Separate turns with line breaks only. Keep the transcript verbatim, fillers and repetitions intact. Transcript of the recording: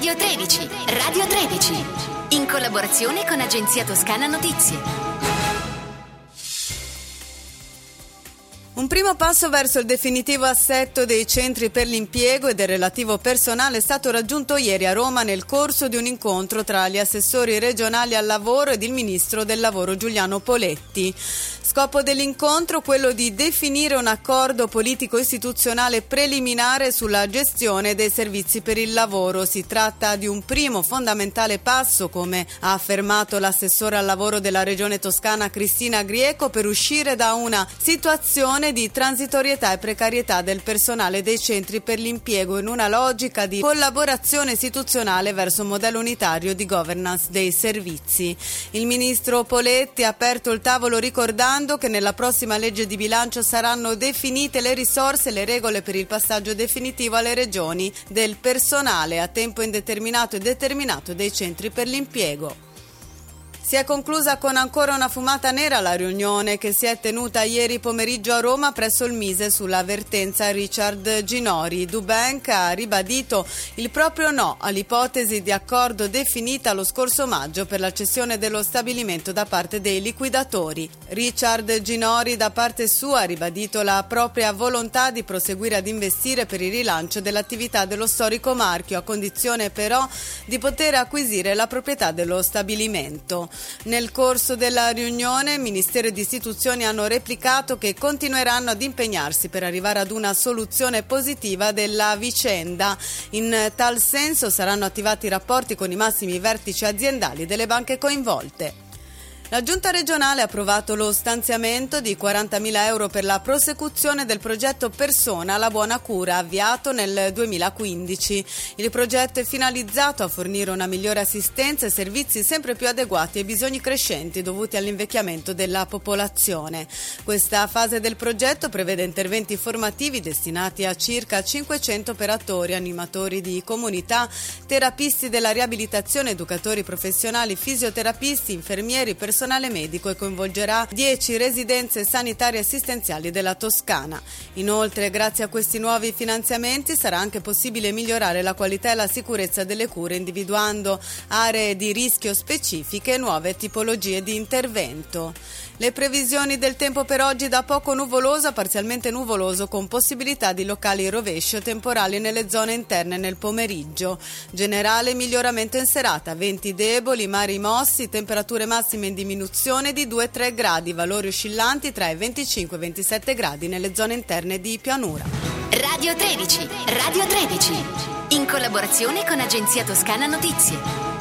Radio tredici, Radio tredici, in collaborazione con Agenzia Toscana Notizie.
Un primo passo verso il definitivo assetto dei centri per l'impiego e del relativo personale è stato raggiunto ieri a Roma nel corso di un incontro tra gli assessori regionali al lavoro ed il ministro del lavoro Giuliano Poletti. Scopo dell'incontro quello di definire un accordo politico-istituzionale preliminare sulla gestione dei servizi per il lavoro. Si tratta di un primo fondamentale passo, come ha affermato l'assessore al lavoro della Regione Toscana Cristina Grieco, per uscire da una situazione di transitorietà e precarietà del personale dei centri per l'impiego in una logica di collaborazione istituzionale verso un modello unitario di governance dei servizi. Il ministro Poletti ha aperto il tavolo ricordando che nella prossima legge di bilancio saranno definite le risorse e le regole per il passaggio definitivo alle regioni del personale a tempo indeterminato e determinato dei centri per l'impiego. Si è conclusa con ancora una fumata nera la riunione che si è tenuta ieri pomeriggio a Roma presso il Mise sulla vertenza Richard Ginori. Dubank ha ribadito il proprio no all'ipotesi di accordo definita lo scorso maggio per la cessione dello stabilimento da parte dei liquidatori. Richard Ginori da parte sua ha ribadito la propria volontà di proseguire ad investire per il rilancio dell'attività dello storico marchio, a condizione però di poter acquisire la proprietà dello stabilimento. Nel corso della riunione, Ministero ed istituzioni hanno replicato che continueranno ad impegnarsi per arrivare ad una soluzione positiva della vicenda. In tal senso saranno attivati rapporti con i massimi vertici aziendali delle banche coinvolte. La Giunta regionale ha approvato lo stanziamento di quarantamila euro per la prosecuzione del progetto Persona la buona cura avviato nel duemilaquindici. Il progetto è finalizzato a fornire una migliore assistenza e servizi sempre più adeguati ai bisogni crescenti dovuti all'invecchiamento della popolazione. Questa fase del progetto prevede interventi formativi destinati a circa cinquecento operatori, animatori di comunità, terapisti della riabilitazione, educatori professionali, fisioterapisti, infermieri, personale medico e coinvolgerà dieci residenze sanitarie assistenziali della Toscana. Inoltre, grazie a questi nuovi finanziamenti sarà anche possibile migliorare la qualità e la sicurezza delle cure, individuando aree di rischio specifiche e nuove tipologie di intervento. Le previsioni del tempo per oggi: da poco nuvoloso a parzialmente nuvoloso con possibilità di locali rovesci o temporali nelle zone interne nel pomeriggio. Generale miglioramento in serata, venti deboli, mari mossi, temperature massime in diminuzione di due tre gradi, valori oscillanti tra i venticinque e i ventisette gradi nelle zone interne di pianura.
Radio tredici, Radio tredici, in collaborazione con Agenzia Toscana Notizie.